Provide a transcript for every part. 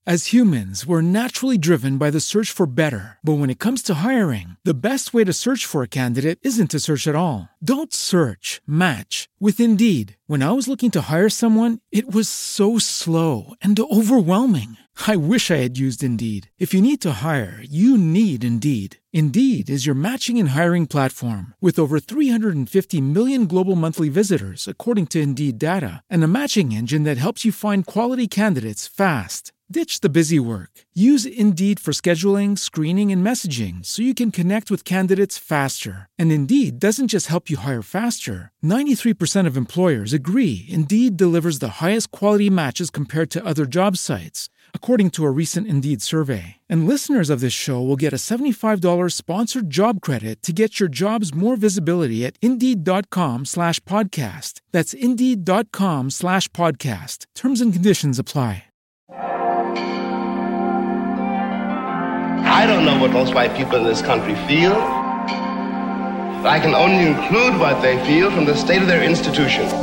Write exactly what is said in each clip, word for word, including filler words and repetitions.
As humans, we're naturally driven by the search for better. But when it comes to hiring, the best way to search for a candidate isn't to search at all. Don't search, match with Indeed. When I was looking to hire someone, it was so slow and overwhelming. I wish I had used Indeed. If you need to hire, you need Indeed. Indeed is your matching and hiring platform with over three hundred fifty million global monthly visitors, according to Indeed data, and a matching engine that helps you find quality candidates fast. Ditch the busy work. Use Indeed for scheduling, screening, and messaging so you can connect with candidates faster. And Indeed doesn't just help you hire faster. ninety-three percent of employers agree Indeed delivers the highest quality matches compared to other job sites, according to a recent Indeed survey. And listeners of this show will get a seventy-five dollars sponsored job credit to get your jobs more visibility at Indeed.com slash podcast. That's Indeed.com slash podcast. Terms and conditions apply. I don't know what most white people in this country feel, but I can only include what they feel from the state of their institutions.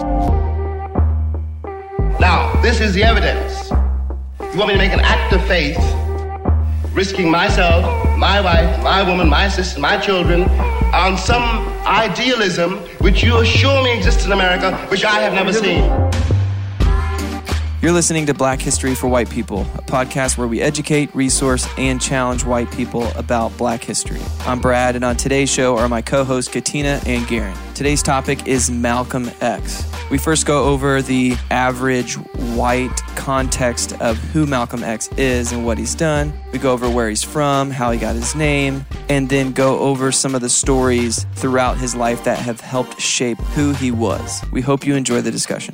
Now, this is the evidence. You want me to make an act of faith, risking myself, my wife, my woman, my sister, my children, on some idealism which you assure me exists in America, which I have never seen. You're listening to Black History for White People, a podcast where we educate, resource, and challenge white people about Black history. I'm Brad, and on today's show are my co-hosts Katina and Garen. Today's topic is Malcolm X. We first go over the average white context of who Malcolm X is and what he's done. We go over where he's from, how he got his name, and then go over some of the stories throughout his life that have helped shape who he was. We hope you enjoy the discussion.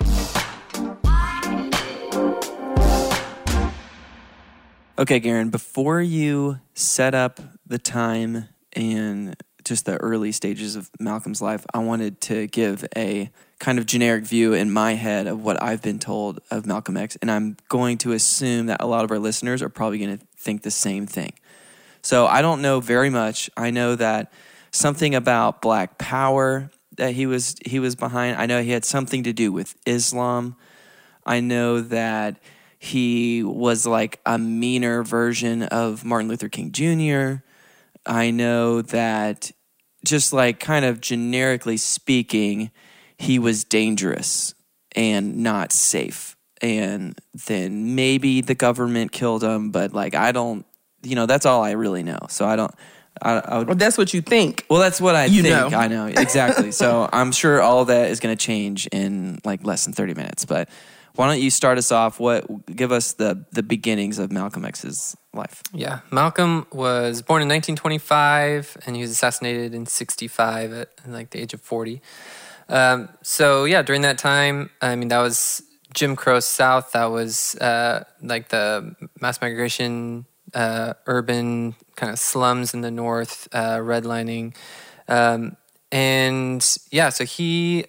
Okay, Garen, before you set up the time and just the early stages of Malcolm's life, I wanted to give a kind of generic view in my head of what I've been told of Malcolm X, and I'm going to assume that a lot of our listeners are probably going to think the same thing. So I don't know very much. I know that something about Black Power that he was he was behind. I know he had something to do with Islam. I know that he was like a meaner version of Martin Luther King Junior I know that just like kind of generically speaking, he was dangerous and not safe. And then maybe the government killed him, but like I don't, you know, that's all I really know. So I don't, I, I would, well, that's what you think. Well, that's what I you think. Know. I know, exactly. So I'm sure all that is going to change in like less than thirty minutes. But why don't you start us off? What give us the the beginnings of Malcolm X's life? Yeah, Malcolm was born in nineteen twenty-five, and he was assassinated in sixty-five at like the age of forty. Um, so yeah, during that time, I mean, that was Jim Crow South. That was uh, like the mass migration, uh, urban kind of slums in the north, uh, redlining, um, and yeah, so he.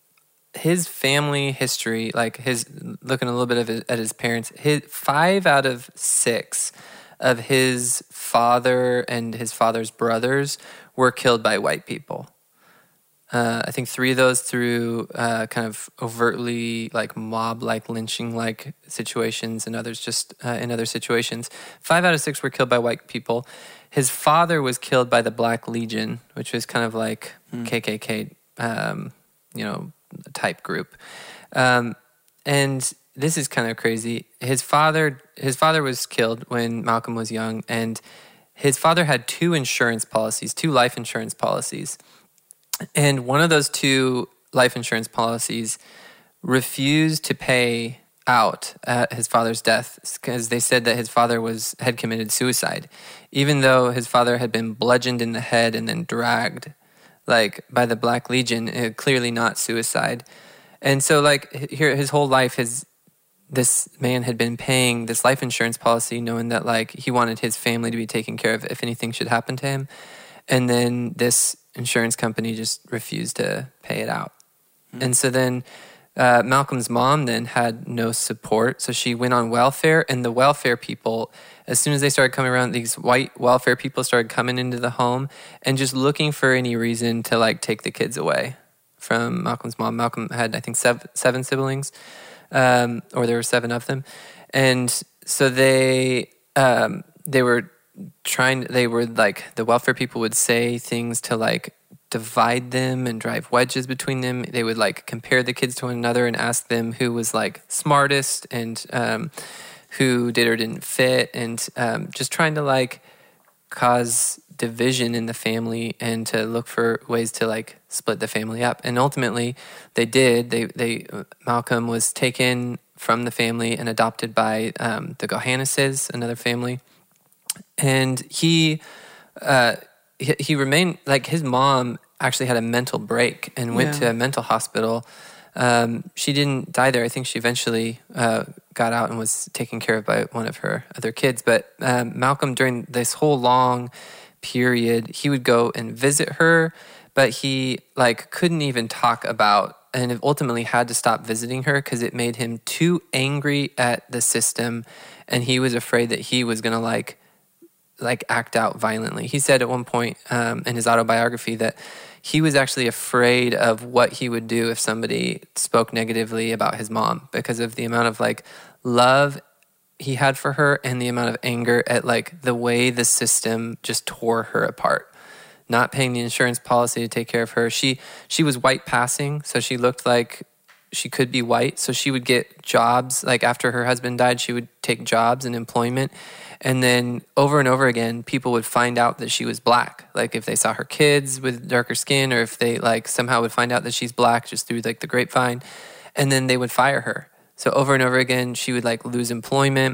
His family history, like his looking a little bit of his, at his parents, his five out of six of his father and his father's brothers were killed by white people. Uh, I think three of those through uh, kind of overtly like mob-like lynching-like situations, and others just uh, in other situations. Five out of six were killed by white people. His father was killed by the Black Legion, which was kind of like hmm. K K K, um, you know. type group. Um, and this is kind of crazy. His father, his father was killed when Malcolm was young, and his father had two insurance policies, two life insurance policies. And one of those two life insurance policies refused to pay out at his father's death because they said that his father was had committed suicide, even though his father had been bludgeoned in the head and then dragged like by the Black Legion, uh, clearly not suicide. And so like here, his whole life, his this man had been paying this life insurance policy knowing that like he wanted his family to be taken care of if anything should happen to him. And then this insurance company just refused to pay it out. Mm-hmm. And so then uh, Malcolm's mom then had no support. So she went on welfare, and the welfare people, as soon as they started coming around, these white welfare people started coming into the home and just looking for any reason to like take the kids away from Malcolm's mom. Malcolm had, I think, seven, seven siblings, um, or there were seven of them. And so they um, they were trying. They were like the welfare people would say things to like divide them and drive wedges between them. They would like compare the kids to one another and ask them who was like smartest and um, who did or didn't fit, and um, just trying to like cause division in the family and to look for ways to like split the family up. And ultimately they did. They they Malcolm was taken from the family and adopted by um, the Gohanneses, another family, and he. Uh, He, he remained, like his mom actually had a mental break and went Yeah. to a mental hospital. Um, she didn't die there. I think she eventually uh, got out and was taken care of by one of her other kids. But um, Malcolm, during this whole long period, he would go and visit her, but he like couldn't even talk about, and ultimately had to stop visiting her because it made him too angry at the system, and he was afraid that he was going to like like act out violently. He said at one point um, in his autobiography that he was actually afraid of what he would do if somebody spoke negatively about his mom because of the amount of like love he had for her and the amount of anger at like the way the system just tore her apart. Not paying the insurance policy to take care of her. She she was white passing, so she looked like she could be white. So she would get jobs. Like after her husband died, she would take jobs and employment. And then over and over again, people would find out that she was black. Like if they saw her kids with darker skin, or if they like somehow would find out that she's black just through like the grapevine, and then they would fire her. So over and over again, she would like lose employment,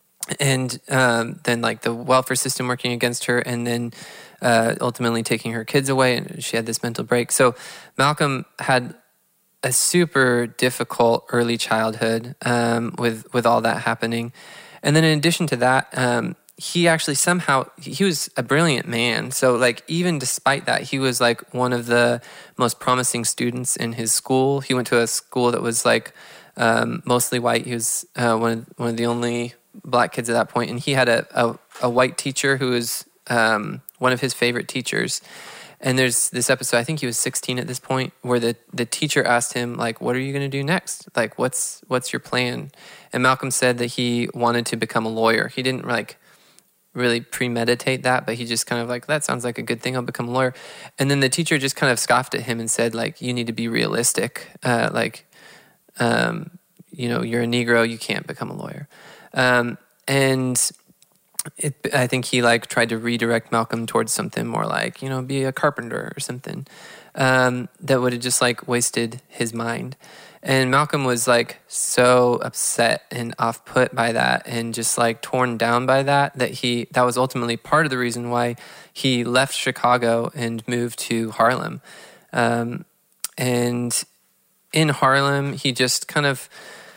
and um, then like the welfare system working against her, and then uh, ultimately taking her kids away. And she had this mental break. So Malcolm had a super difficult early childhood um, with with all that happening. And then in addition to that, um, he actually somehow, he was a brilliant man. So like even despite that, he was like one of the most promising students in his school. He went to a school that was like um, mostly white. He was uh, one, of, one of the only black kids at that point. And he had a, a, a white teacher who was um, one of his favorite teachers. And there's this episode, I think he was sixteen at this point, where the, the teacher asked him, like, what are you going to do next? Like, what's what's your plan? And Malcolm said that he wanted to become a lawyer. He didn't, like, really premeditate that, but he just kind of like, that sounds like a good thing, I'll become a lawyer. And then the teacher just kind of scoffed at him and said, like, you need to be realistic. Uh, like, um, you know, you're a Negro, you can't become a lawyer. Um, and... It, I think he like tried to redirect Malcolm towards something more like, you know, be a carpenter or something um, that would have just like wasted his mind. And Malcolm was like so upset and off put by that and just like torn down by that, that he, that was ultimately part of the reason why he left Chicago and moved to Harlem. Um, and in Harlem, he just kind of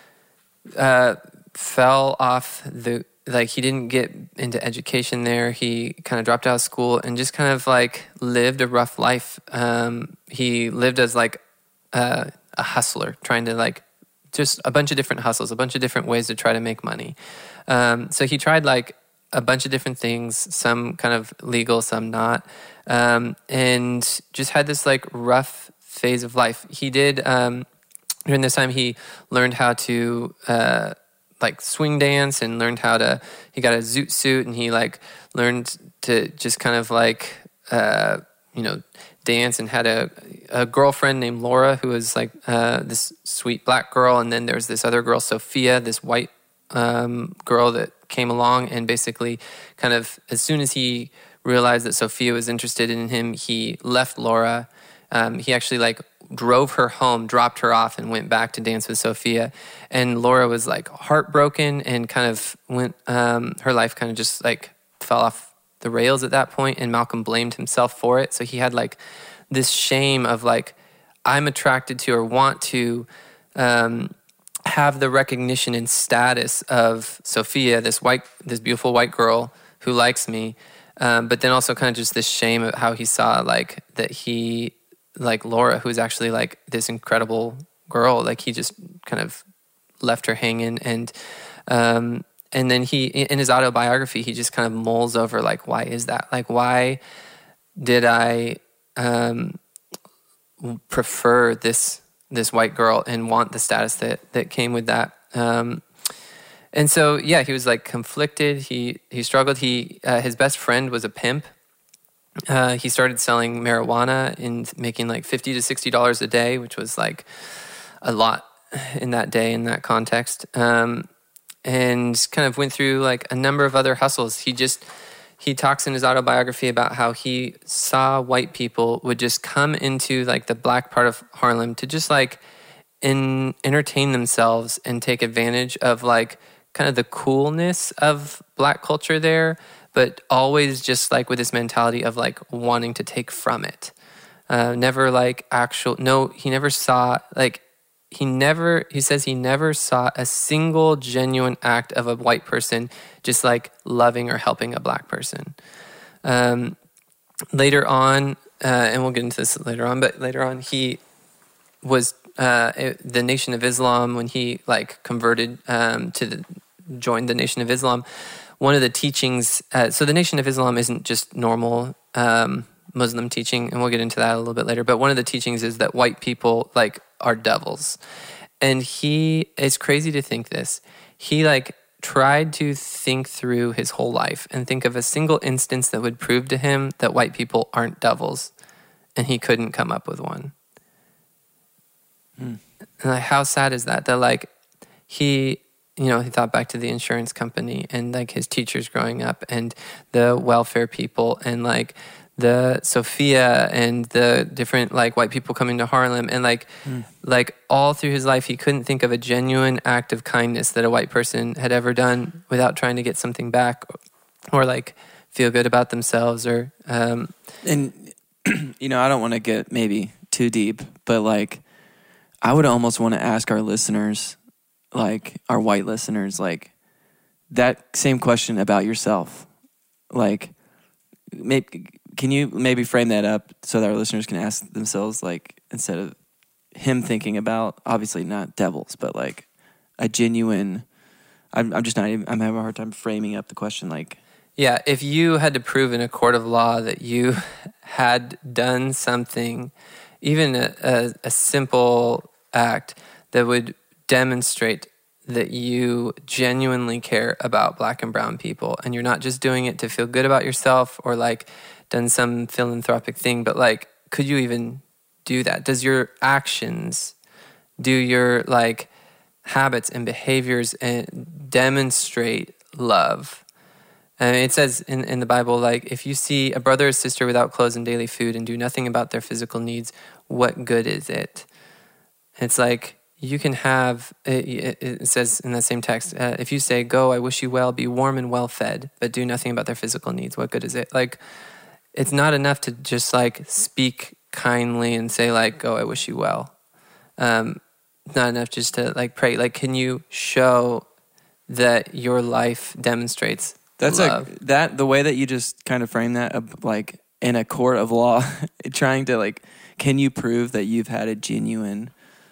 uh, fell off the, like he didn't get into education there. He kind of dropped out of school and just kind of like lived a rough life. Um, he lived as like uh, a hustler, trying to like just a bunch of different hustles, a bunch of different ways to try to make money. Um, so he tried like a bunch of different things, some kind of legal, some not, um, and just had this like rough phase of life. He did, um, during this time, he learned how to uh, like swing dance and learned how to, he got a zoot suit and he like learned to just kind of like, uh, you know, dance, and had a, a girlfriend named Laura who was like uh, this sweet black girl. And then there's this other girl, Sophia, this white um, girl that came along, and basically kind of as soon as he realized that Sophia was interested in him, he left Laura. Um, he actually like drove her home, dropped her off, and went back to dance with Sophia. And Laura was like heartbroken and kind of went, um, her life kind of just like fell off the rails at that point, and Malcolm blamed himself for it. So he had like this shame of like, I'm attracted to or want to um, have the recognition and status of Sophia, this white, this beautiful white girl who likes me. Um, but then also kind of just this shame of how he saw like that he, like Laura, who is actually like this incredible girl, like he just kind of left her hanging. And um, and then he, in his autobiography, he just kind of mulls over like, why is that? Like, why did I um, prefer this this white girl and want the status that that came with that? Um, And so, yeah, he was like conflicted. He he struggled. He uh, his best friend was a pimp. Uh, he started selling marijuana and making like fifty to sixty dollars a day, which was like a lot in that day, in that context. Um, and kind of went through like a number of other hustles. He just, he talks in his autobiography about how he saw white people would just come into like the black part of Harlem to just like in, entertain themselves and take advantage of like kind of the coolness of black culture there, but always just like with this mentality of like wanting to take from it. Uh, never like actual, no, he never saw like, he never, he says he never saw a single genuine act of a white person just like loving or helping a black person. Um, later on, uh, and we'll get into this later on, but later on he was, uh, it, the Nation of Islam, when he like converted um, to the, joined the Nation of Islam, one of the teachings, uh, so the Nation of Islam isn't just normal um, Muslim teaching, and we'll get into that a little bit later, but one of the teachings is that white people like are devils. And he, it's crazy to think this, he like tried to think through his whole life and think of a single instance that would prove to him that white people aren't devils, and he couldn't come up with one. Hmm. And like, how sad is that? That like he, you know, he thought back to the insurance company and like his teachers growing up and the welfare people and like the Sophia and the different like white people coming to Harlem, and like mm. like all through his life he couldn't think of a genuine act of kindness that a white person had ever done without trying to get something back or, or like feel good about themselves or um and you know, I don't want to get maybe too deep, but like I would almost want to ask our listeners, like our white listeners, like that same question about yourself. Like maybe, can you maybe frame that up so that our listeners can ask themselves, like, instead of him thinking about, obviously not devils, but like a genuine, I'm, I'm just not even, I'm having a hard time framing up the question. Like, yeah, if you had to prove in a court of law that you had done something, even a, a, a simple act that would demonstrate that you genuinely care about black and brown people, and you're not just doing it to feel good about yourself or like done some philanthropic thing, but like, could you even do that? Does your actions, do your like habits and behaviors and demonstrate love? And it says in, in the Bible, like, if you see a brother or sister without clothes and daily food and do nothing about their physical needs, what good is it? It's like, you can have, it, it says in that same text, uh, if you say, go, I wish you well, be warm and well fed, but do nothing about their physical needs, what good is it? Like, it's not enough to just like speak kindly and say like, go, I wish you well. Um, not enough just to like pray. Like, can you show that your life demonstrates that's love? Like that, the way that you just kind of frame that, uh, like in a court of law, trying to like, can you prove that you've had a genuine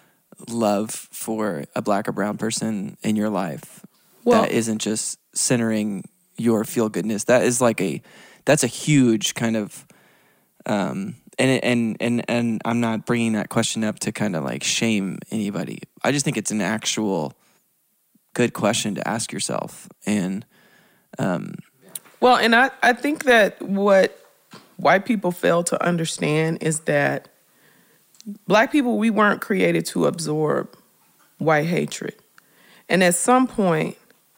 love for a black or brown person in your life? Well, that isn't just centering your feel goodness. That is like a, that's a huge kind of, um, and and and and I'm not bringing that question up to kind of like shame anybody. I just think it's an actual good question to ask yourself. And um, well, and I I think that what white people fail to understand is that black people, we weren't created to absorb white hatred. And at some point,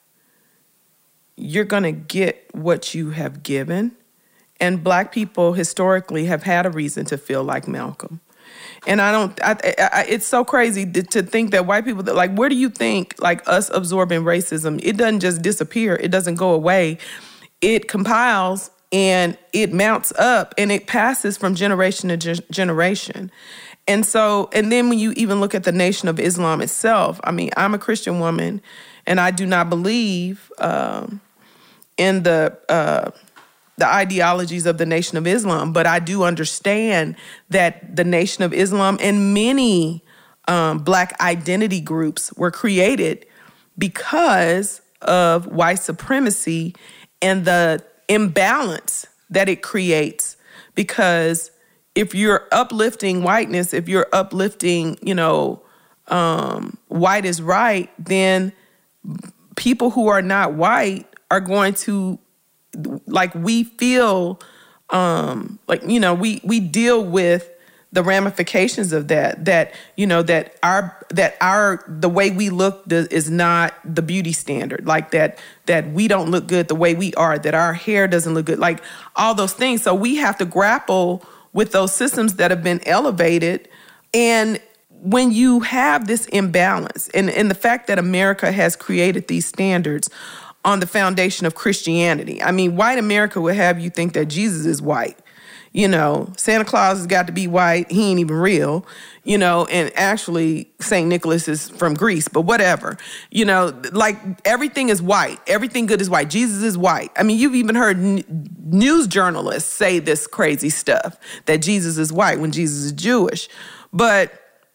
you're going to get what you have given. And black people historically have had a reason to feel like Malcolm. And I don't, I, I, it's so crazy to, to think that white people, that like, where do you think like us absorbing racism, it doesn't just disappear. It doesn't go away. It compiles and it mounts up and it passes from generation to ge- generation. And so, and then when you even look at the Nation of Islam itself, I mean, I'm a Christian woman and I do not believe um, in the uh, the ideologies of the Nation of Islam, but I do understand that the Nation of Islam and many um, black identity groups were created because of white supremacy and the imbalance that it creates. Because if you're uplifting whiteness, if you're uplifting, you know, um, white is right, then people who are not white are going to, like, we feel, um, like, you know, we, we deal with the ramifications of that, that, you know, that our, that our, the way we look does, is not the beauty standard, like that, that we don't look good the way we are, that our hair doesn't look good, like all those things. So we have to grapple with those systems that have been elevated. And when you have this imbalance, and, and the fact that America has created these standards on the foundation of Christianity, I mean, white America would have you think that Jesus is white. You know, Santa Claus has got to be white. He ain't even real, you know, and actually Saint Nicholas is from Greece, but whatever. You know, like everything is white. Everything good is white. Jesus is white. I mean, you've even heard n- news journalists say this crazy stuff, that Jesus is white when Jesus is Jewish. But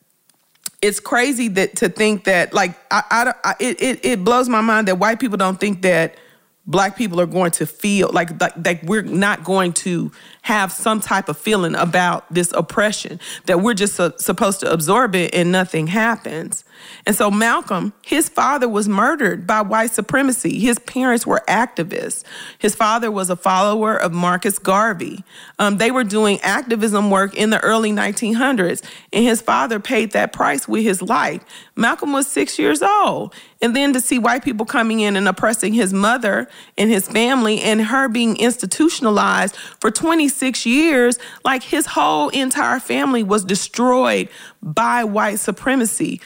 it's crazy that to think that, like, I, I, I it, it, it blows my mind that white people don't think that Black people are going to feel like, like like we're not going to have some type of feeling about this oppression, that we're just uh, supposed to absorb it and nothing happens. And so Malcolm, his father was murdered by white supremacy. His parents were activists. His father was a follower of Marcus Garvey. Um, they were doing activism work in the early nineteen hundreds, and his father paid that price with his life. Malcolm was six years old. And then to see white people coming in and oppressing his mother and his family, and her being institutionalized for twenty-six years, like his whole entire family was destroyed by white supremacy.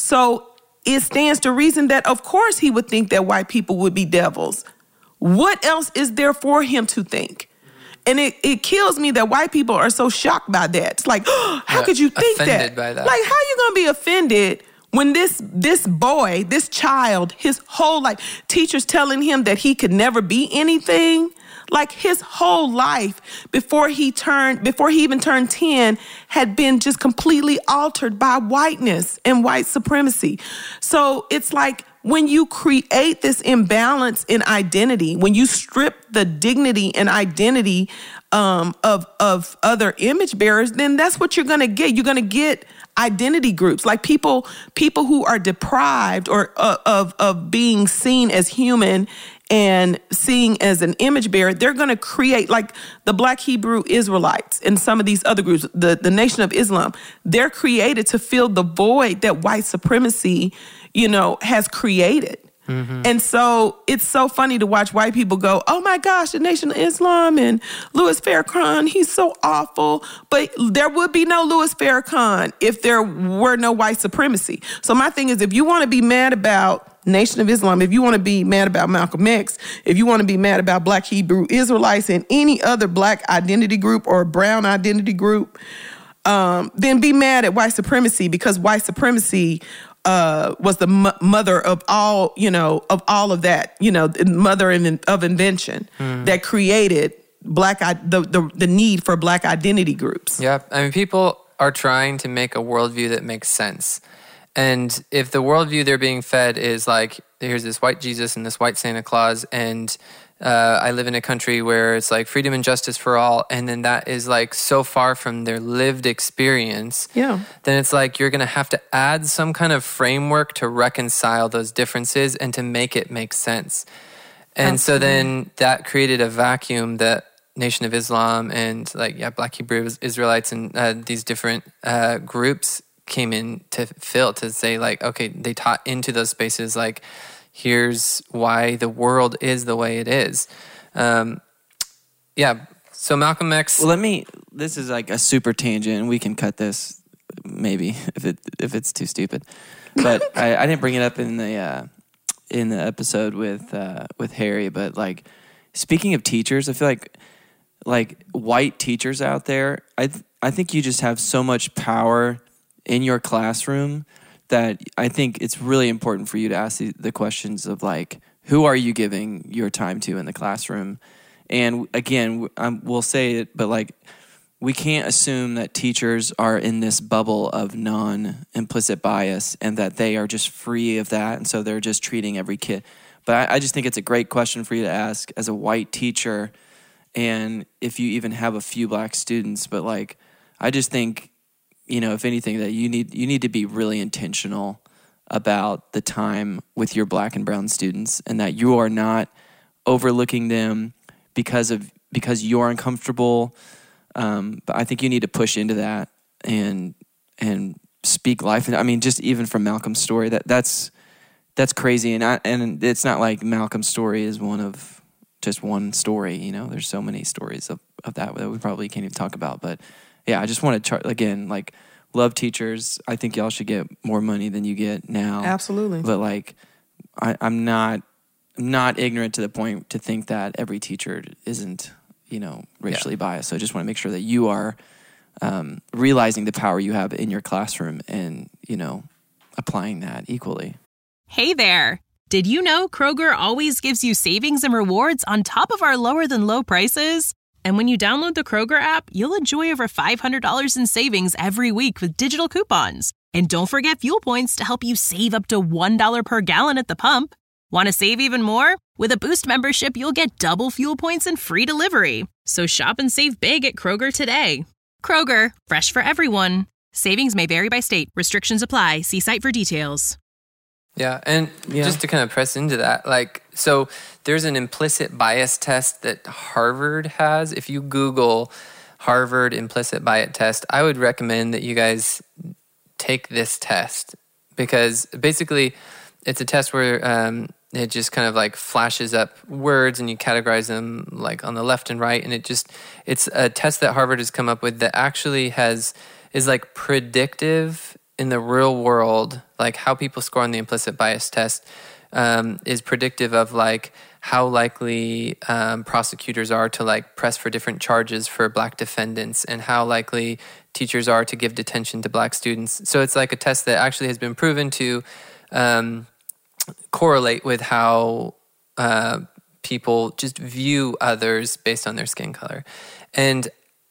So it stands to reason that, of course, he would think that white people would be devils. What else is there for him to think? And it, it kills me that white people are so shocked by that. It's like, oh, how yeah, could you think offended that? By that? Like, how are you going to be offended when this this boy, this child, his whole life, teachers telling him that he could never be anything? Like his whole life before he turned, before he even turned ten, had been just completely altered by whiteness and white supremacy. So it's like when you create this imbalance in identity, when you strip the dignity and identity um, of, of other image bearers, then that's what you're going to get. You're going to get identity groups, like people people who are deprived or uh, of of being seen as human and seeing as an image bearer. They're going to create, like the Black Hebrew Israelites and some of these other groups, the, the Nation of Islam, they're created to fill the void that white supremacy, you know, has created. Mm-hmm. And so it's so funny to watch white people go, oh my gosh, the Nation of Islam and Louis Farrakhan, he's so awful. But there would be no Louis Farrakhan if there were no white supremacy. So my thing is, if you want to be mad about Nation of Islam, if you want to be mad about Malcolm X, if you want to be mad about Black Hebrew Israelites and any other Black identity group or brown identity group, um, then be mad at white supremacy, because white supremacy Uh, was the m- mother of all, you know, of all of that, you know, mother in, of invention mm. that created black, the, the the need for Black identity groups. Yeah, I mean, people are trying to make a worldview that makes sense. And if the worldview they're being fed is like, here's this white Jesus and this white Santa Claus, and uh, I live in a country where it's like freedom and justice for all, and then that is like so far from their lived experience, yeah. then it's like you're going to have to add some kind of framework to reconcile those differences and to make it make sense. And Absolutely. So then that created a vacuum that Nation of Islam and like, yeah, Black Hebrew Israelites and uh, these different uh, groups came in to fill, to say like, okay, they taught into those spaces like, here's why the world is the way it is. Um, yeah. So Malcolm X. Well, let me. This is like a super tangent, and we can cut this maybe if it if it's too stupid. But I, I didn't bring it up in the uh, in the episode with uh, with Harry. But like, speaking of teachers, I feel like like white teachers out there. I th- I think you just have so much power in your classroom that I think it's really important for you to ask the, the questions of like, who are you giving your time to in the classroom? And again, um, we'll say it, but like, we can't assume that teachers are in this bubble of non-implicit bias and that they are just free of that. And so they're just treating every kid. But I, I just think it's a great question for you to ask as a white teacher. And if you even have a few Black students, but like, I just think, you know, if anything, that you need you need to be really intentional about the time with your black and brown students, and that you are not overlooking them because of because you're uncomfortable. Um, but I think you need to push into that and and speak life. I mean, just even from Malcolm's story, that that's that's crazy. And I, and it's not like Malcolm's story is one of just one story. You know, there's so many stories of, of that that we probably can't even talk about. But yeah, I just want to chart again, like, love teachers. I think y'all should get more money than you get now. Absolutely. But like, I, I'm not not ignorant to the point to think that every teacher isn't, you know, racially yeah. biased. So I just want to make sure that you are um, realizing the power you have in your classroom and, you know, applying that equally. Hey there. Did you know Kroger always gives you savings and rewards on top of our lower than low prices? And when you download the Kroger app, you'll enjoy over five hundred dollars in savings every week with digital coupons. And don't forget fuel points to help you save up to one dollar per gallon at the pump. Want to save even more? With a Boost membership, you'll get double fuel points and free delivery. So shop and save big at Kroger today. Kroger, fresh for everyone. Savings may vary by state. Restrictions apply. See site for details. Yeah, and yeah. just to kind of press into that, like, so there's an implicit bias test that Harvard has. If you Google Harvard implicit bias test, I would recommend that you guys take this test, because basically it's a test where um, it just kind of like flashes up words and you categorize them like on the left and right, and it just, it's a test that Harvard has come up with that actually has, is like predictive in the real world, like how people score on the implicit bias test um, is predictive of like how likely um, prosecutors are to like press for different charges for black defendants, and how likely teachers are to give detention to black students. So it's like a test that actually has been proven to um, correlate with how uh, people just view others based on their skin color. And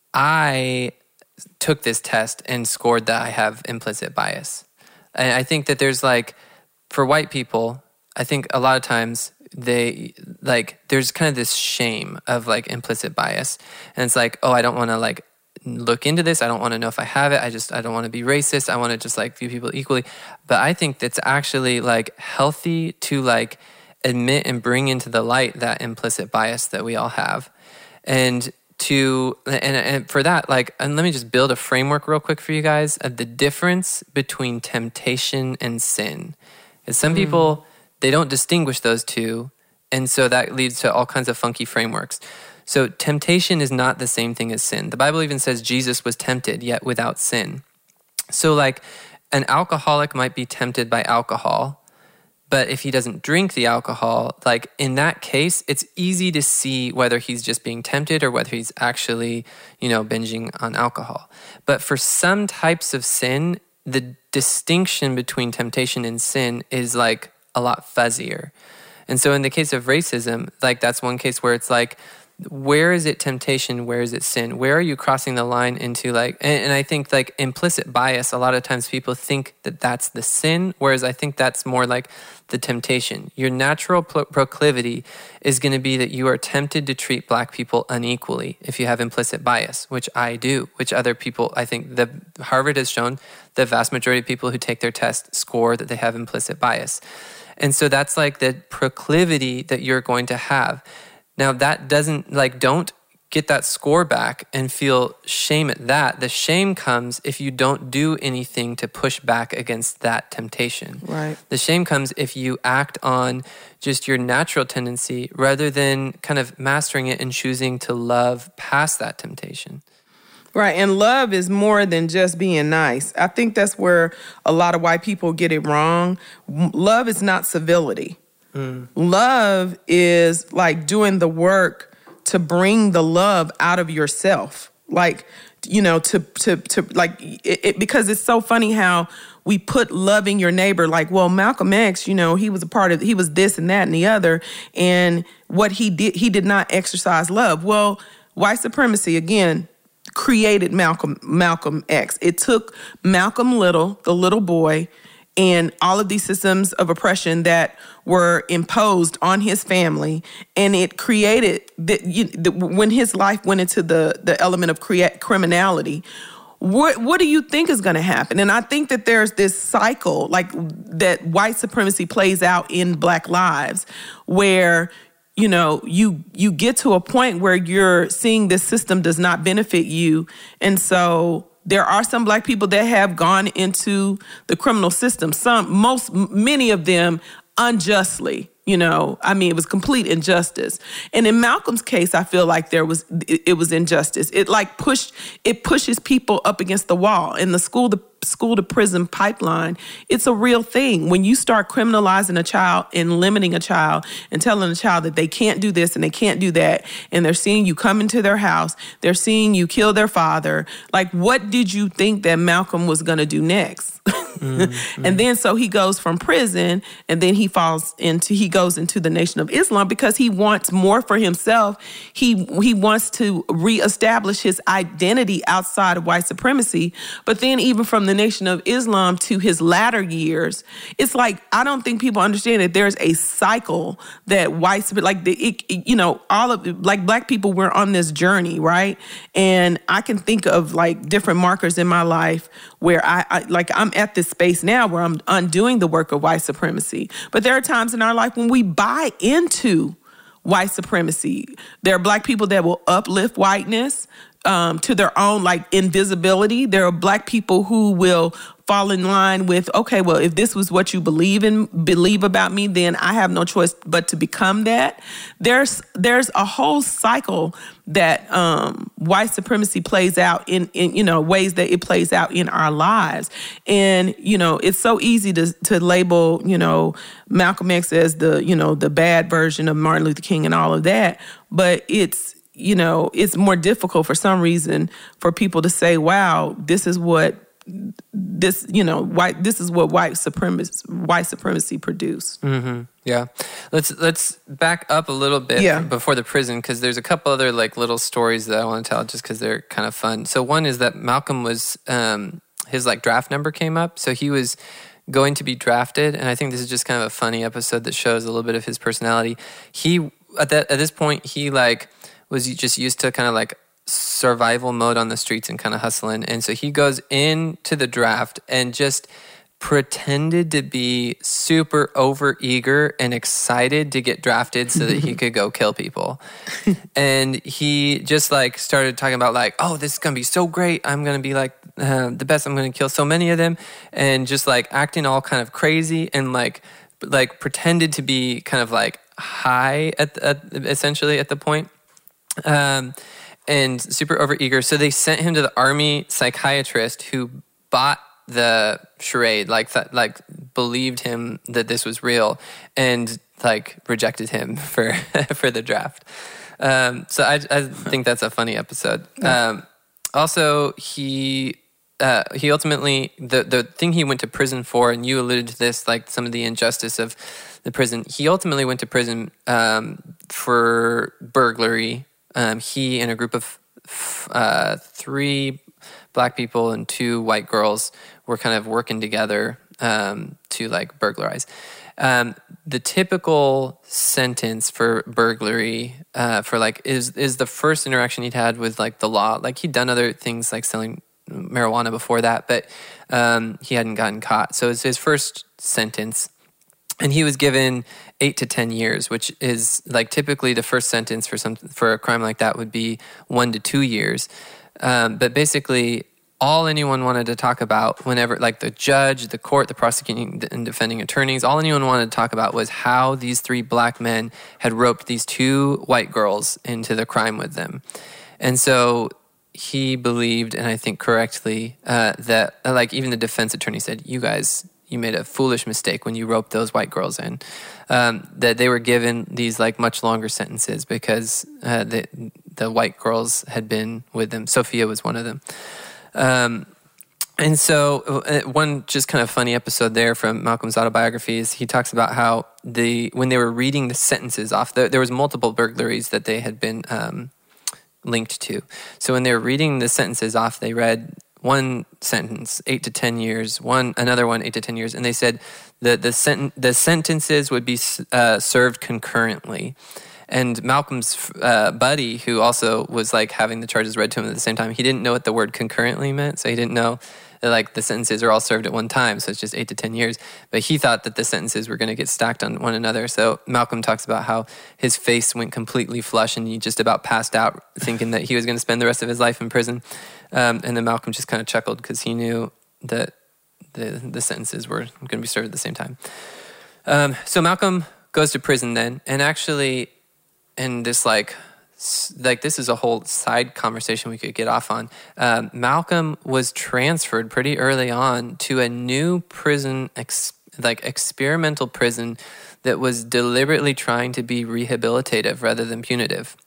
I took this test and scored that I have implicit bias. And I think that there's like, for white people, I think a lot of times they, like, there's kind of this shame of like implicit bias. And it's like, oh, I don't want to like look into this. I don't want to know if I have it. I just, I don't want to be racist. I want to just like view people equally. But I think that's actually like healthy to like admit and bring into the light that implicit bias that we all have. And to and, and for that, like, and let me just build a framework real quick for you guys of the difference between temptation and sin. Because some mm. people, they don't distinguish those two, and so that leads to all kinds of funky frameworks. So temptation is not the same thing as sin. The Bible even says Jesus was tempted, yet without sin. So like an alcoholic might be tempted by alcohol, but if he doesn't drink the alcohol, like in that case, it's easy to see whether he's just being tempted or whether he's actually, you know, binging on alcohol. But for some types of sin, the distinction between temptation and sin is like a lot fuzzier. And so in the case of racism, like that's one case where it's like, where is it temptation? Where is it sin? Where are you crossing the line into like, and, and I think like implicit bias, a lot of times people think that that's the sin, whereas I think that's more like the temptation. Your natural pro- proclivity is going to be that you are tempted to treat black people unequally if you have implicit bias, which I do, which other people, I think the Harvard has shown the vast majority of people who take their test score that they have implicit bias. And so that's like the proclivity that you're going to have. Now that doesn't, like, don't get that score back and feel shame at that. The shame comes if you don't do anything to push back against that temptation. Right. The shame comes if you act on just your natural tendency rather than kind of mastering it and choosing to love past that temptation. Right, and love is more than just being nice. I think that's where a lot of white people get it wrong. Love is not civility. Mm. Love is like doing the work to bring the love out of yourself. Like, you know, to, to, to like, it, it, because it's so funny how we put loving your neighbor, like, well, Malcolm X, you know, he was a part of, he was this and that and the other. And what he did, he did not exercise love. Well, white supremacy, again, created Malcolm, Malcolm X. It took Malcolm Little, the little boy, and all of these systems of oppression that were imposed on his family, and it created, the, you, the, when his life went into the, the element of crea- criminality, what what do you think is going to happen? And I think that there's this cycle, like that white supremacy plays out in Black lives, where you know you you get to a point where you're seeing this system does not benefit you, and so there are some Black people that have gone into the criminal system. Some, most, many of them unjustly. You know, I mean, it was complete injustice. And in Malcolm's case, I feel like there was, it, it was injustice. It like pushed, it pushes people up against the wall. In the school to school to prison pipeline, it's a real thing. When you start criminalizing a child and limiting a child and telling a child that they can't do this and they can't do that, and they're seeing you come into their house, they're seeing you kill their father, like, what did you think that Malcolm was going to do next? Mm-hmm. And then so he goes from prison, and then he falls into, he goes into the Nation of Islam because he wants more for himself. He he wants to reestablish his identity outside of white supremacy. But then even from the Nation of Islam to his latter years, it's like, I don't think people understand that there's a cycle that white, like, the, it, you know, all of, like, Black people, we're on this journey, right? And I can think of, like, different markers in my life where I, I like, I'm at this space now where I'm undoing the work of white supremacy. But there are times in our life when we buy into white supremacy. There are Black people that will uplift whiteness um, to their own, like, invisibility. There are Black people who will fall in line with, okay, well, if this was what you believe in, believe about me, then I have no choice but to become that. There's there's a whole cycle that um, white supremacy plays out in, in, you know, ways that it plays out in our lives. And, you know, it's so easy to to label, you know, Malcolm X as the, you know, the bad version of Martin Luther King and all of that. But it's, you know, it's more difficult for some reason for people to say, wow, this is what this, you know, white, this is what white supremacy, white supremacy produced. Mm-hmm. Yeah. Let's, let's back up a little bit yeah. before the prison, because there's a couple other, like, little stories that I want to tell just because they're kind of fun. So one is that Malcolm was, um, his, like, draft number came up. So he was going to be drafted. And I think this is just kind of a funny episode that shows a little bit of his personality. He, at that, at this point, he, like, was just used to kind of, like, survival mode on the streets and kind of hustling. And so he goes into the draft and just pretended to be super over eager and excited to get drafted so that he could go kill people. And he just, like, started talking about, like, oh, this is going to be so great. I'm going to be, like, uh, the best. I'm going to kill so many of them. And just, like, acting all kind of crazy and, like, like pretended to be kind of, like, high at, at essentially at the point. Um, and super overeager. So they sent him to the army psychiatrist who bought the charade, like th- like believed him that this was real, and, like, rejected him for for the draft. Um, so I, I think that's a funny episode. Um, also, he uh, he ultimately the the thing he went to prison for, and you alluded to this, like some of the injustice of the prison. He ultimately went to prison um, for burglary. Um, he and a group of uh, three Black people and two white girls were kind of working together um, to, like, burglarize. Um, the typical sentence for burglary, uh, for like, is is the first interaction he'd had with, like, the law. Like, he'd done other things like selling marijuana before that, but um, he hadn't gotten caught. So it's his first sentence. And he was given eight to ten years, which is, like, typically the first sentence for some for a crime like that would be one to two years. Um, but basically, all anyone wanted to talk about, whenever, like, the judge, the court, the prosecuting and defending attorneys, all anyone wanted to talk about was how these three Black men had roped these two white girls into the crime with them. And so he believed, and I think correctly, uh, that, like, even the defense attorney said, you guys, you made a foolish mistake when you roped those white girls in. Um, that they were given these, like, much longer sentences because uh, the, the white girls had been with them. Sophia was one of them. Um, and so uh, one just kind of funny episode there from Malcolm's autobiography is he talks about how the when they were reading the sentences off, the, there was multiple burglaries that they had been um, linked to. So when they were reading the sentences off, they read one sentence, eight to ten years, one another one, eight to ten years, and they said the the, senten- the sentences would be uh, served concurrently. And Malcolm's uh, buddy, who also was like having the charges read to him at the same time, he didn't know what the word concurrently meant. So he didn't know that like the sentences are all served at one time. So it's just eight to ten years. But he thought that the sentences were going to get stacked on one another. So Malcolm talks about how his face went completely flush and he just about passed out thinking that he was going to spend the rest of his life in prison. Um, and then Malcolm just kind of chuckled because he knew that the, the sentences were going to be served at the same time. Um, so Malcolm goes to prison then, and actually, in this like, like this is a whole side conversation we could get off on. Um, Malcolm was transferred pretty early on to a new prison, ex, like experimental prison that was deliberately trying to be rehabilitative rather than punitive.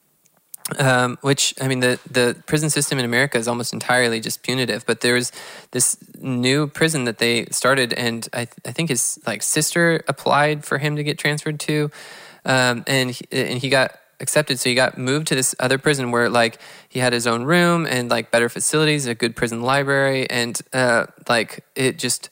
Um, which, I mean, the, the prison system in America is almost entirely just punitive, but there's this new prison that they started, and I, th- I think his like sister applied for him to get transferred to, um, and he, and he got accepted, so he got moved to this other prison where like he had his own room and like better facilities, a good prison library, and uh, like it just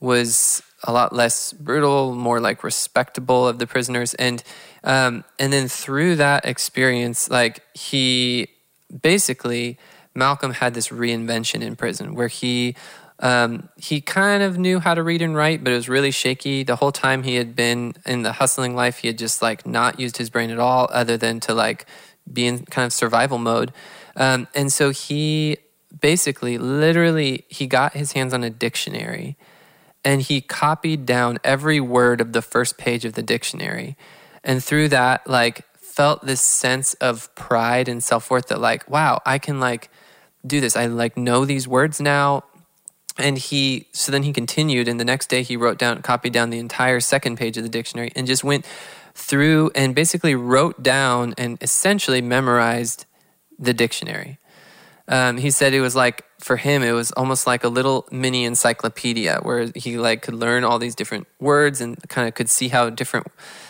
was a lot less brutal, more like respectable of the prisoners. And um, and then through that experience, like he basically, Malcolm had this reinvention in prison where he um, he kind of knew how to read and write, but it was really shaky. The whole time he had been in the hustling life, he had just like not used his brain at all other than to like be in kind of survival mode. Um, and so he basically, literally, he got his hands on a dictionary and he copied down every word of the first page of the dictionary. And through that, like, felt this sense of pride and self-worth that, like, wow, I can, like, do this. I, like, know these words now. And he, so then he continued, and the next day he wrote down, copied down the entire second page of the dictionary and just went through and basically wrote down and essentially memorized the dictionary. Um, he said it was like, for him, it was almost like a little mini encyclopedia where he like could learn all these different words and kind of could see how different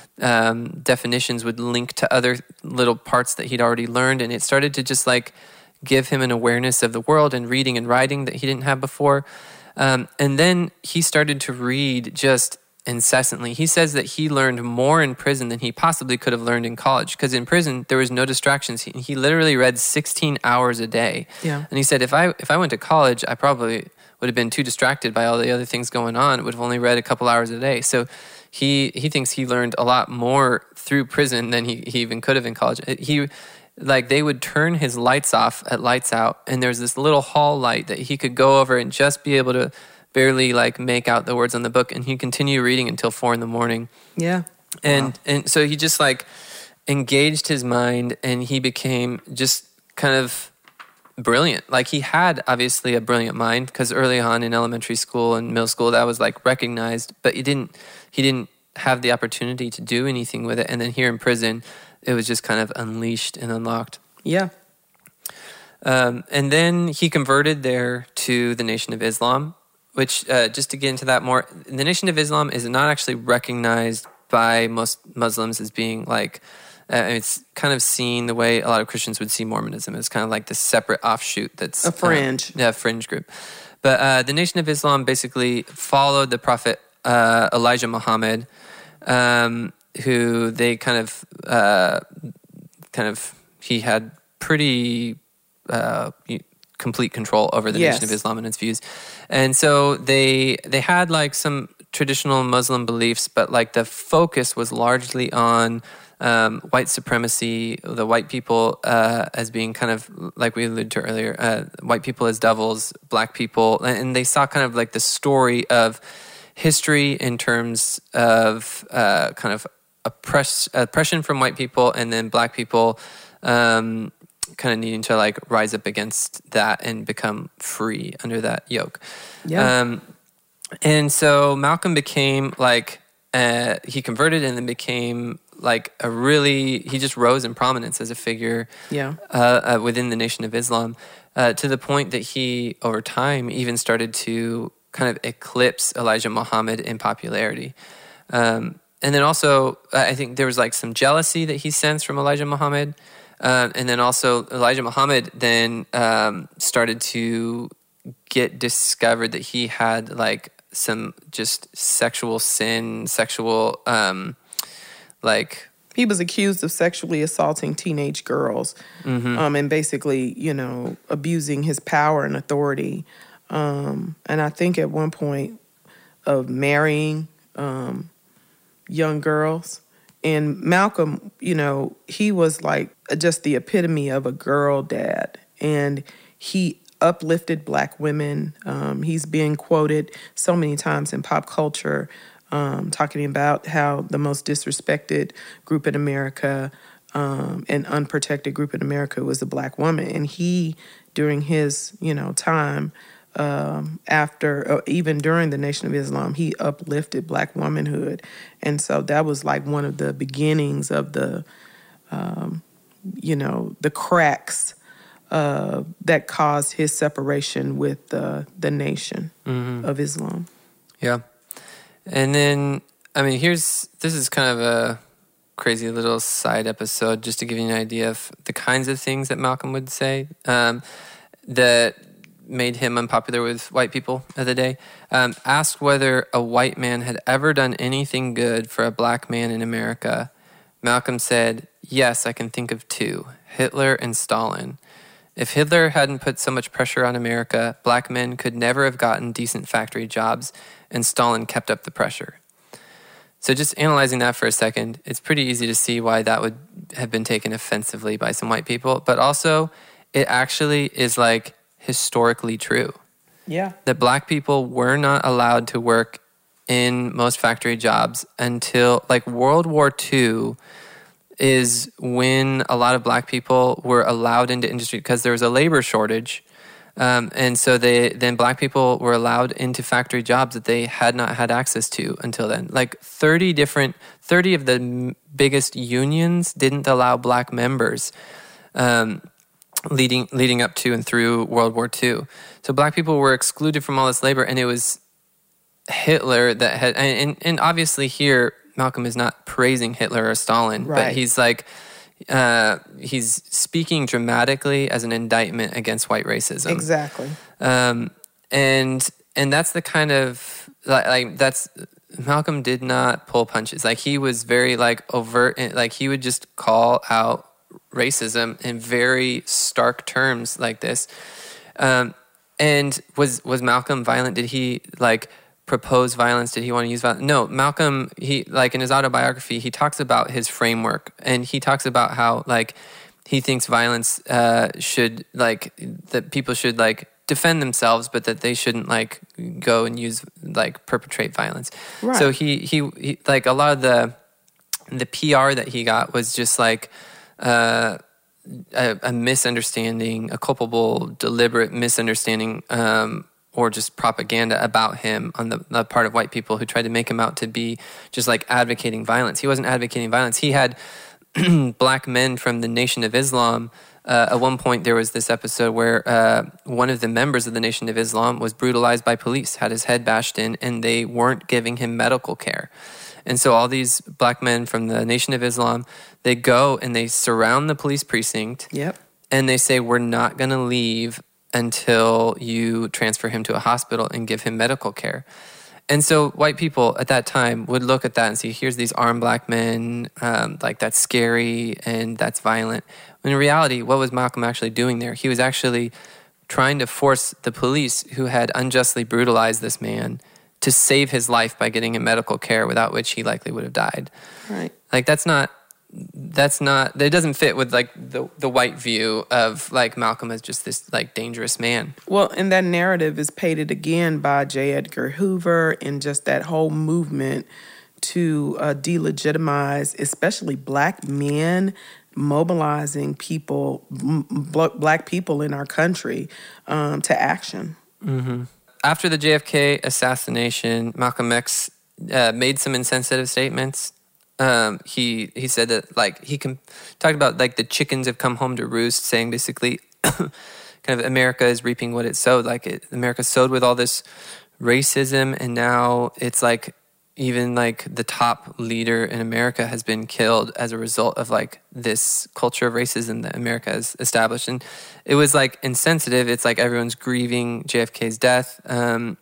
um, definitions would link to other little parts that he'd already learned. And it started to just like give him an awareness of the world and reading and writing that he didn't have before. Um, and then he started to read just incessantly. He says that he learned more in prison than he possibly could have learned in college, because in prison there was no distractions. He, he literally read sixteen hours a day. Yeah. And he said, if I if I went to college, I probably would have been too distracted by all the other things going on. Would have only read a couple hours a day. So he he thinks he learned a lot more through prison than he, he even could have in college. He like they would turn his lights off at lights out, and there's this little hall light that he could go over and just be able to barely like make out the words on the book, and he'd continue reading until four in the morning. Yeah. And Wow. and so he just like engaged his mind, and he became just kind of brilliant. Like he had obviously a brilliant mind, because early on in elementary school and middle school that was like recognized, but he didn't he didn't have the opportunity to do anything with it. And then here in prison, it was just kind of unleashed and unlocked. Yeah. Um, and then he converted there to the Nation of Islam, which, uh, just to get into that more, the Nation of Islam is not actually recognized by most Muslims as being like, uh, it's kind of seen the way a lot of Christians would see Mormonism. It's kind of like this separate offshoot that's A fringe. Uh, yeah, fringe group. But uh, the Nation of Islam basically followed the Prophet uh, Elijah Muhammad, um, who they kind of, uh, kind of, he had pretty uh, complete control over the Yes. Nation of Islam and its views. And so they they had like some traditional Muslim beliefs, but like the focus was largely on um, white supremacy, the white people uh, as being kind of, like we alluded to earlier, uh, white people as devils, black people. And they saw kind of like the story of history in terms of uh, kind of oppress, oppression from white people, and then black people um, kind of needing to like rise up against that and become free under that yoke. Yeah. Um, and so Malcolm became like, uh, he converted and then became like a really, he just rose in prominence as a figure Yeah. uh, uh, within the Nation of Islam, uh, to the point that he, over time, even started to kind of eclipse Elijah Muhammad in popularity. Um, and then also, uh, I think there was like some jealousy that he sensed from Elijah Muhammad. Uh, and then also Elijah Muhammad then um, started to get discovered that he had like some just sexual sin, sexual um, like He was accused of sexually assaulting teenage girls, mm-hmm. um, and basically, you know, abusing his power and authority. Um, and I think at one point of marrying um, young girls. And Malcolm, you know, he was like just the epitome of a girl dad. And he uplifted Black women. Um, he's being quoted so many times in pop culture, um, talking about how the most disrespected group in America um, and unprotected group in America was the Black woman. And he, during his, you know, time, um, after, uh, even during the Nation of Islam, he uplifted Black womanhood. And so that was like one of the beginnings of the, um, you know, the cracks uh, that caused his separation with uh, the Nation mm-hmm. of Islam. Yeah. And then, I mean, here's, this is kind of a crazy little side episode just to give you an idea of the kinds of things that Malcolm would say um, that made him unpopular with white people of the day. Um, asked whether a white man had ever done anything good for a Black man in America, Malcolm said, "Yes, I can think of two, Hitler and Stalin. If Hitler hadn't put so much pressure on America, Black men could never have gotten decent factory jobs, and Stalin kept up the pressure." So just analyzing that for a second, it's pretty easy to see why that would have been taken offensively by some white people, but also it actually is like historically true. Yeah. That Black people were not allowed to work in most factory jobs until like World War Two is when a lot of Black people were allowed into industry because there was a labor shortage. Um, and so they then Black people were allowed into factory jobs that they had not had access to until then. Like thirty different, thirty of the m- biggest unions didn't allow Black members um, leading leading up to and through World War Two. So Black people were excluded from all this labor, and it was Hitler that had, and, and obviously here, Malcolm is not praising Hitler or Stalin, right. but he's like, uh, he's speaking dramatically as an indictment against white racism. Exactly. Um, and and that's the kind of like, like that's Malcolm did not pull punches. Like he was very like overt, and like he would just call out racism in very stark terms like this. Um, and was was Malcolm violent? Did he like propose violence? Did he want to use violence? No, Malcolm, he like in his autobiography, he talks about his framework, and he talks about how like he thinks violence uh, should like that people should like defend themselves, but that they shouldn't like go and use like perpetrate violence. Right. So he, he he like a lot of the the P R that he got was just like uh, a, a misunderstanding, a culpable, deliberate misunderstanding. Um, or just propaganda about him on the, the part of white people who tried to make him out to be just like advocating violence. He wasn't advocating violence. He had Black men from the Nation of Islam. Uh, at one point, there was this episode where uh, one of the members of the Nation of Islam was brutalized by police, had his head bashed in, and they weren't giving him medical care. And so all these Black men from the Nation of Islam, they go and they surround the police precinct. Yep. And they say, "We're not going to leave until you transfer him to a hospital and give him medical care." And so white people at that time would look at that and see, here's these armed Black men, um, like that's scary and that's violent. When in reality, what was Malcolm actually doing there? He was actually trying to force the police who had unjustly brutalized this man to save his life by getting him medical care, without which he likely would have died. Right. Like that's not... That's not, it doesn't fit with like the, the white view of like Malcolm as just this like dangerous man. Well, and that narrative is painted again by J. Edgar Hoover and just that whole movement to uh, delegitimize, especially Black men, mobilizing people, m- Black people in our country um, to action. Mm-hmm. After the J F K assassination, Malcolm X uh, made some insensitive statements. Um, he he said that like he can talked about like the chickens have come home to roost, saying basically kind of America is reaping what it sowed. Like it, America sowed with all this racism, and now it's like even like the top leader in America has been killed as a result of like this culture of racism that America has established. And it was like insensitive. It's like everyone's grieving J F K's death, um,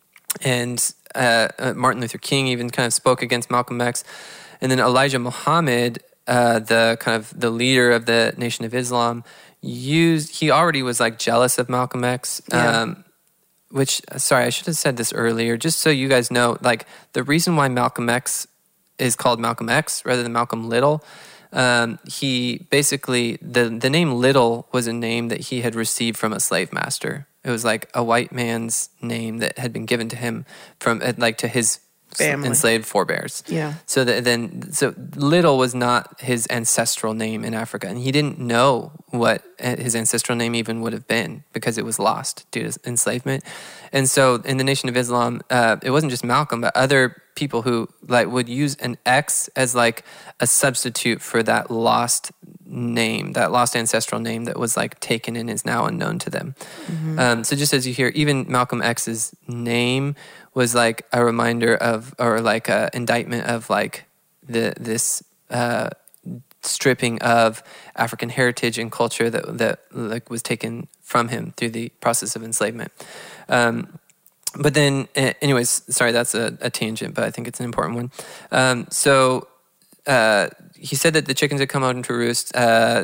and uh, uh, Martin Luther King even kind of spoke against Malcolm X. And then Elijah Muhammad uh, the kind of the leader of the Nation of Islam, used he already was like jealous of Malcolm X. Yeah. Um, which sorry, I should have said this earlier, just so you guys know, like the reason why Malcolm X is called Malcolm X rather than Malcolm Little. Um, he basically the the name Little was a name that he had received from a slave master. It was like a white man's name that had been given to him from like to his family, enslaved forebears. Yeah. So that then, so Little was not his ancestral name in Africa, and he didn't know what his ancestral name even would have been because it was lost due to enslavement. And so, in the Nation of Islam, uh, it wasn't just Malcolm, but other people who like would use an X as like a substitute for that lost name, that lost ancestral name that was like taken and is now unknown to them. Mm-hmm. Um, so just as you hear, even Malcolm X's name was like a reminder of, or like a indictment of like the this uh, stripping of African heritage and culture that that like was taken from him through the process of enslavement. Um, but then, anyways, sorry, that's a, a tangent, but I think it's an important one. Um, so uh, he said that the chickens had come out into roost. Uh,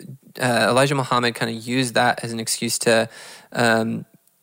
uh, Elijah Muhammad kind of used that as an excuse to um,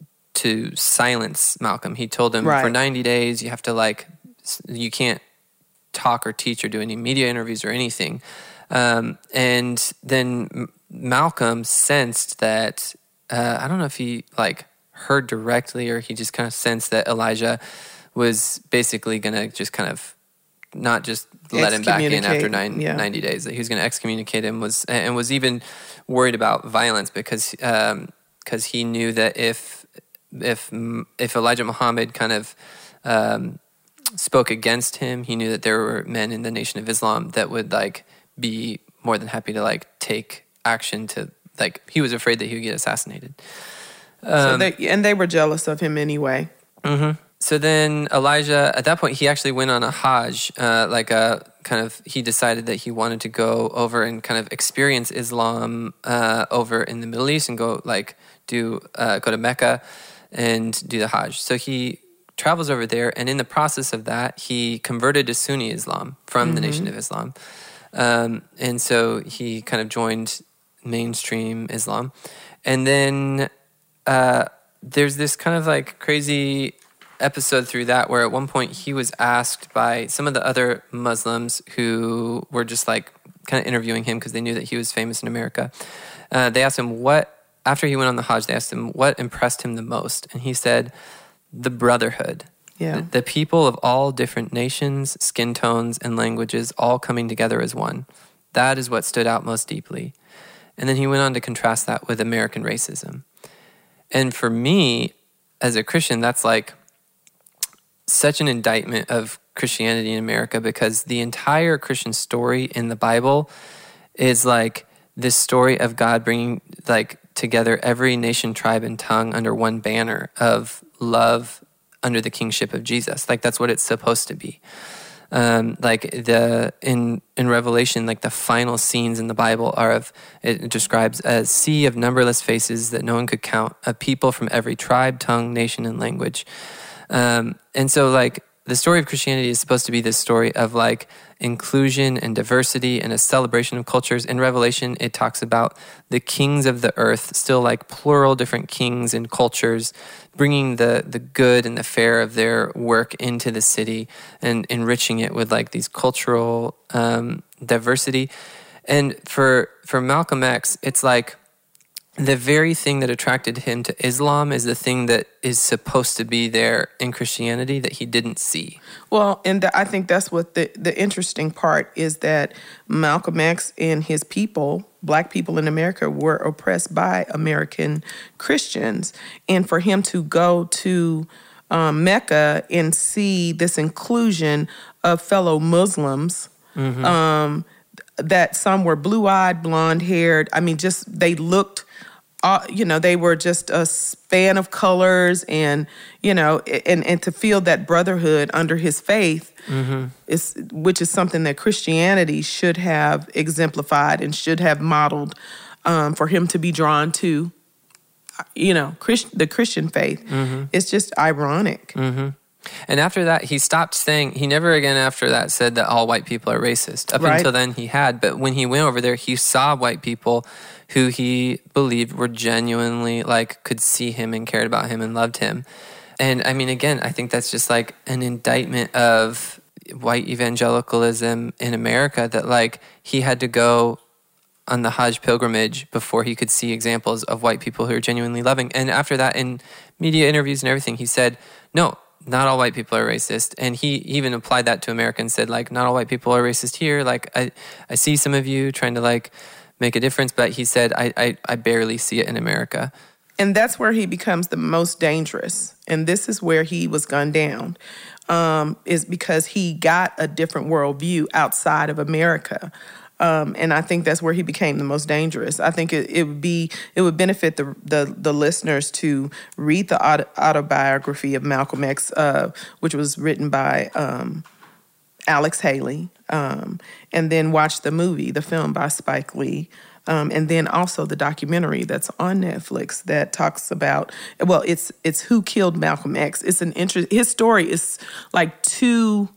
to silence Malcolm. He told him right. for ninety days you have to like you can't talk or teach or do any media interviews or anything. Um, and then Malcolm sensed that uh, I don't know if he like heard directly or he just kind of sensed that Elijah was basically going to just kind of not just let him back in after nine, yeah. ninety days, that he was going to excommunicate him, was and was even worried about violence because um, because he knew that if if if Elijah Muhammad kind of um, spoke against him, he knew that there were men in the Nation of Islam that would like be more than happy to like take action to like he was afraid that he would get assassinated. Um, so they, and they were jealous of him anyway. Mm-hmm. So then Elijah, at that point, he actually went on a Hajj, uh, like a kind of, he decided that he wanted to go over and kind of experience Islam uh, over in the Middle East and go like do, uh, go to Mecca and do the Hajj. So he travels over there, and in the process of that, he converted to Sunni Islam from mm-hmm. the Nation of Islam. Um, and so he kind of joined mainstream Islam. And then uh, there's this kind of like crazy episode through that where at one point he was asked by some of the other Muslims who were just like kind of interviewing him because they knew that he was famous in America. Uh, they asked him what, after he went on the Hajj, they asked him what impressed him the most. And he said, the brotherhood. Yeah. The, the people of all different nations, skin tones, and languages all coming together as one. That is what stood out most deeply. And then he went on to contrast that with American racism. And for me, as a Christian, that's like such an indictment of Christianity in America, because the entire Christian story in the Bible is like this story of God bringing like together every nation, tribe, and tongue under one banner of love under the kingship of Jesus. Like that's what it's supposed to be. Um, like the in in Revelation, like the final scenes in the Bible are of, it describes a sea of numberless faces that no one could count, of people from every tribe, tongue, nation, and language. Um, and so like the story of Christianity is supposed to be this story of like inclusion and diversity and a celebration of cultures. In Revelation, it talks about the kings of the earth, still like plural different kings and cultures, bringing the the good and the fair of their work into the city and enriching it with like these cultural um, diversity. And for for Malcolm X, it's like the very thing that attracted him to Islam is the thing that is supposed to be there in Christianity that he didn't see. Well, and th- I think that's what the, the interesting part is, that Malcolm X and his people, Black people in America, were oppressed by American Christians. And for him to go to um, Mecca and see this inclusion of fellow Muslims, mm-hmm. um, that some were blue-eyed, blonde-haired. I mean, just they looked, uh, you know, they were just a span of colors, and you know, and and to feel that brotherhood under his faith, mm-hmm. is which is something that Christianity should have exemplified and should have modeled, um, for him to be drawn to, you know, Christ, the Christian faith. Mm-hmm. It's just ironic. Mm-hmm. And after that, he stopped saying, he never again after that said that all white people are racist. Up Right. until then, he had. But when he went over there, he saw white people who he believed were genuinely, like, could see him and cared about him and loved him. And I mean, again, I think that's just like an indictment of white evangelicalism in America, that like he had to go on the Hajj pilgrimage before he could see examples of white people who are genuinely loving. And after that, in media interviews and everything, he said, no, not all white people are racist. And he even applied that to America and said, like, not all white people are racist here. Like, I, I see some of you trying to like make a difference, but he said, I, I, I barely see it in America. And that's where he becomes the most dangerous. And this is where he was gunned down, um, is because he got a different worldview outside of America. Um, and I think that's where he became the most dangerous. I think it, it would be it would benefit the the, the listeners to read the auto, autobiography of Malcolm X, uh, which was written by um, Alex Haley, um, and then watch the movie, the film by Spike Lee. Um, and then also the documentary that's on Netflix that talks about, well, it's it's Who Killed Malcolm X. It's an interest. His story is like too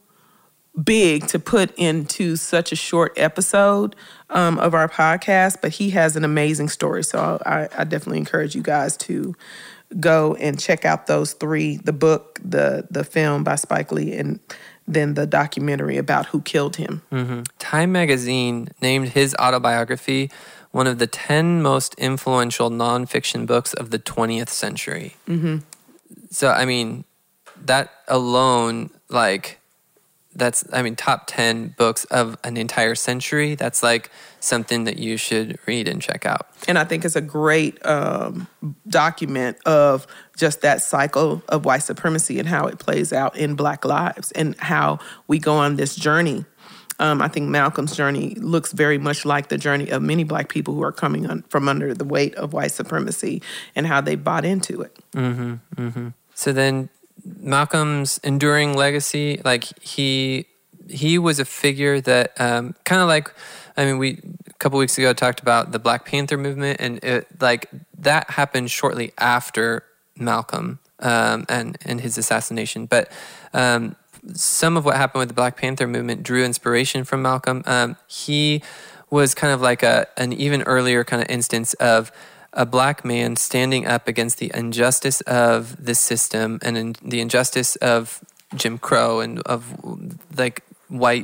big to put into such a short episode um, of our podcast, but he has an amazing story. So I, I definitely encourage you guys to go and check out those three: the book, the the film by Spike Lee, and then the documentary about who killed him. Mm-hmm. Time magazine named his autobiography one of the ten most influential nonfiction books of the twentieth century. Mm-hmm. So, I mean, that alone, like, that's, I mean, top ten books of an entire century. That's like something that you should read and check out. And I think it's a great um, document of just that cycle of white supremacy and how it plays out in Black lives and how we go on this journey. Um, I think Malcolm's journey looks very much like the journey of many Black people who are coming on, from under the weight of white supremacy and how they bought into it. Mm-hmm, mm-hmm. So then Malcolm's enduring legacy, like he he was a figure that um, kind of like, I mean, we a couple weeks ago talked about the Black Panther movement, and it, like that happened shortly after Malcolm um, and and his assassination. But um, some of what happened with the Black Panther movement drew inspiration from Malcolm. Um, he was kind of like a an even earlier kind of instance of a Black man standing up against the injustice of the system and in the injustice of Jim Crow and of like white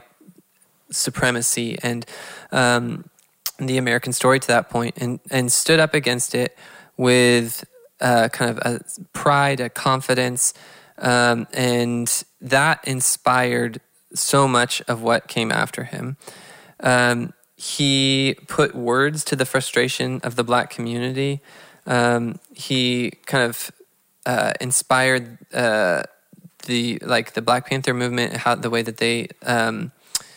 supremacy and um, the American story to that point, and, and stood up against it with uh, kind of a pride, a confidence, um, and that inspired so much of what came after him. Um, He put words to the frustration of the Black community. Um, he kind of uh, inspired uh, the like the Black Panther movement, how the way that they um,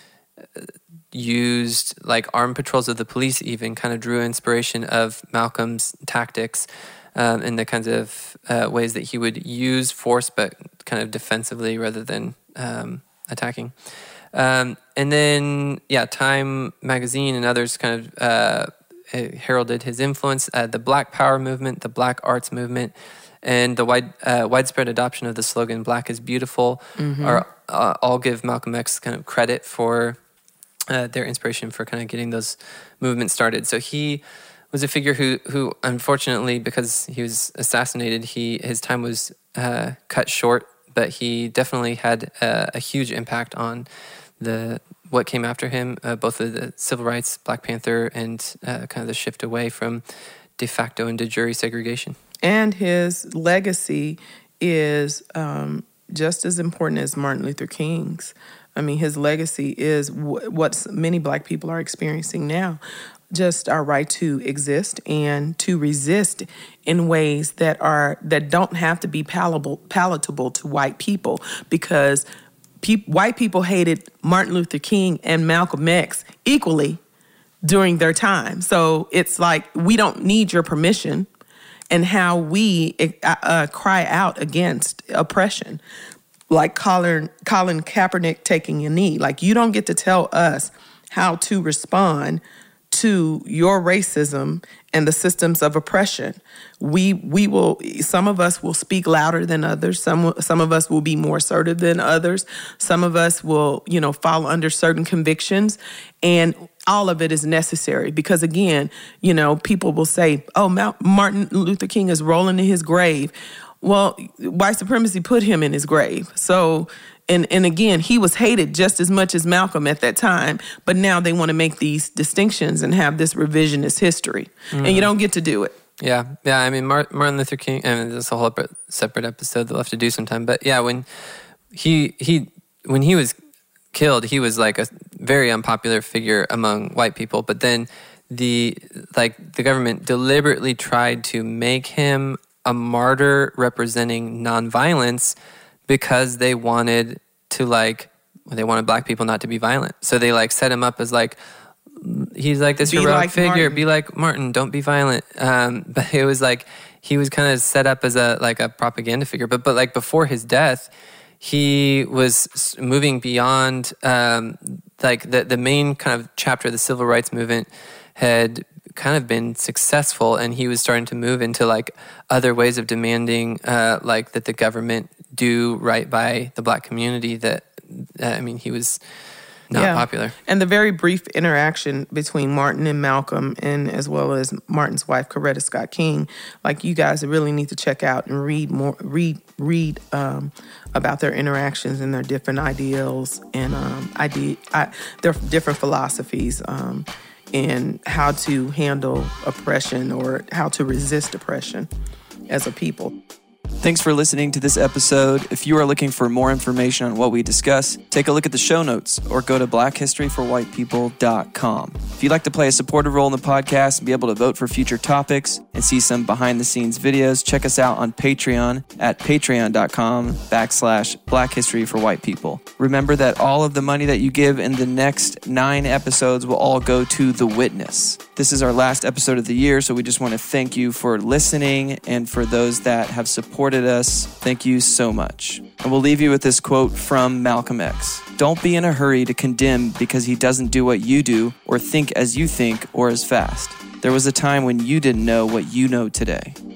used like armed patrols of the police, even kind of drew inspiration of Malcolm's tactics um, and the kinds of uh, ways that he would use force, but kind of defensively rather than um, attacking. Um, and then, yeah, Time magazine and others kind of uh, heralded his influence. Uh, the Black Power movement, the Black Arts movement, and the wide uh, widespread adoption of the slogan "Black is Beautiful" mm-hmm. are uh, all give Malcolm X kind of credit for uh, their inspiration for kind of getting those movements started. So he was a figure who, who unfortunately, because he was assassinated, he his time was uh, cut short. But he definitely had uh, a huge impact on the what came after him, uh, both of the civil rights, Black Panther, and uh, kind of the shift away from de facto and de jure segregation. And his legacy is um, just as important as Martin Luther King's. I mean, his legacy is w- what many Black people are experiencing now. Just our right to exist and to resist in ways that are that don't have to be palatable palatable to white people, because pe- white people hated Martin Luther King and Malcolm X equally during their time. So it's like, we don't need your permission and how we uh, uh, cry out against oppression. Like Colin, Colin Kaepernick taking a knee. Like, you don't get to tell us how to respond to your racism and the systems of oppression. We we will, some of us will speak louder than others. Some some of us will be more assertive than others. Some of us will, you know, fall under certain convictions. And all of it is necessary because, again, you know, people will say, oh, Martin Luther King is rolling in his grave. Well, white supremacy put him in his grave. So, and, and again, he was hated just as much as Malcolm at that time. But now they want to make these distinctions and have this revisionist history. Mm-hmm. And you don't get to do it. Yeah. Yeah. I mean, Martin Luther King, I mean, there's a whole separate episode that we'll have to do sometime. But yeah, when he he when he was killed, he was like a very unpopular figure among white people. But then the like the government deliberately tried to make him a martyr representing nonviolence because they wanted to like they wanted black people not to be violent. So they like set him up as like he's like this be heroic like figure. Martin. Be like Martin. Don't be violent. Um, but it was like he was kind of set up as a like a propaganda figure. But but like before his death, he was moving beyond um, like the the main kind of chapter of the civil rights movement had kind of been successful, and he was starting to move into like other ways of demanding uh, like that the government do right by the black community. That uh, I mean, he was not yeah. popular. And the very brief interaction between Martin and Malcolm, and as well as Martin's wife, Coretta Scott King, like you guys really need to check out and read more, read, read um, about their interactions and their different ideals and um, idea, I, their different philosophies um, in how to handle oppression or how to resist oppression as a people. Thanks for listening to this episode. If you are looking for more information on what we discuss, take a look at the show notes or go to black history for white people dot com. If you'd like to play a supportive role in the podcast and be able to vote for future topics and see some behind-the-scenes videos, check us out on Patreon at patreon.com backslash black history for white people. Remember that all of the money that you give in the next nine episodes will all go to The Witness. This is our last episode of the year, so we just want to thank you for listening, and for those that have supported us, thank you so much. And we'll leave you with this quote from Malcolm X. Don't be in a hurry to condemn because he doesn't do what you do, or think as you think, or as fast. There was a time when you didn't know what you know today.